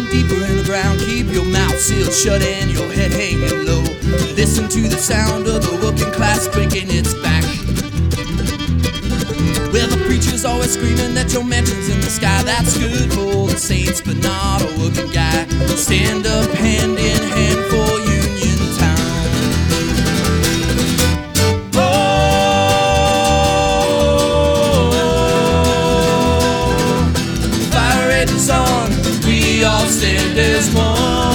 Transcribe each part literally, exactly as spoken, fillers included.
deeper in the ground. Keep your mouth sealed shut and your head hanging low. Listen to the sound of the working class breaking its back. Well, the preacher's always screaming that your mansion's in the sky. That's good for the saints, but not a working guy. Stand up hand in hand for Union Town. Oh, fire rages on, we all stand as one.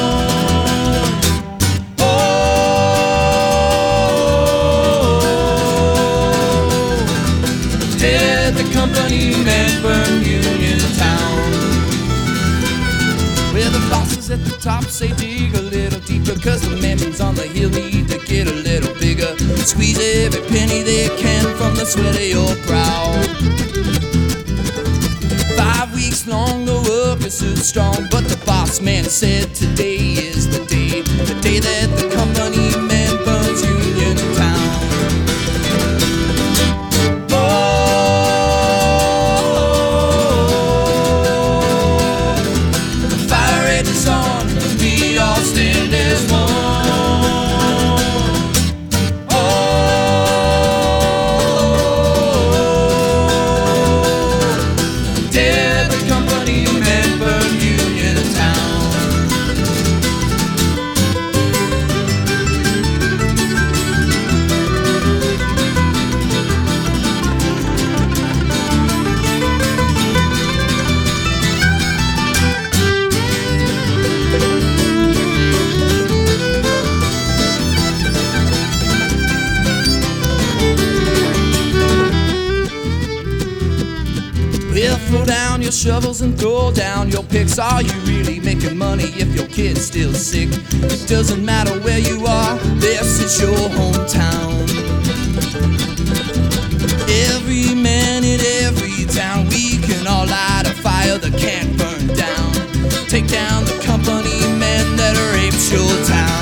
Company men burn Union Town. Where the bosses at the top say dig a little deeper, cause the mansions on the hill need to get a little bigger. Squeeze every penny they can from the sweat of your brow. Five weeks long the work is so strong, but the boss man said today is the day, the day that the company man burns Union Town. Well, throw down your shovels and throw down your picks. Are you really making money if your kid's still sick? It doesn't matter where you are, this is your hometown. Every man in every town, we can all light a fire that can't burn down. Take down the company men that rapes your town.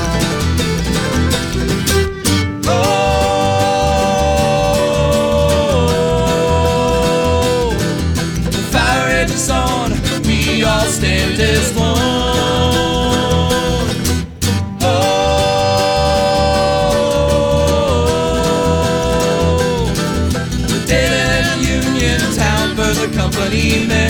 On, we all stand as one. Oh, the day that Union Town burns the company men.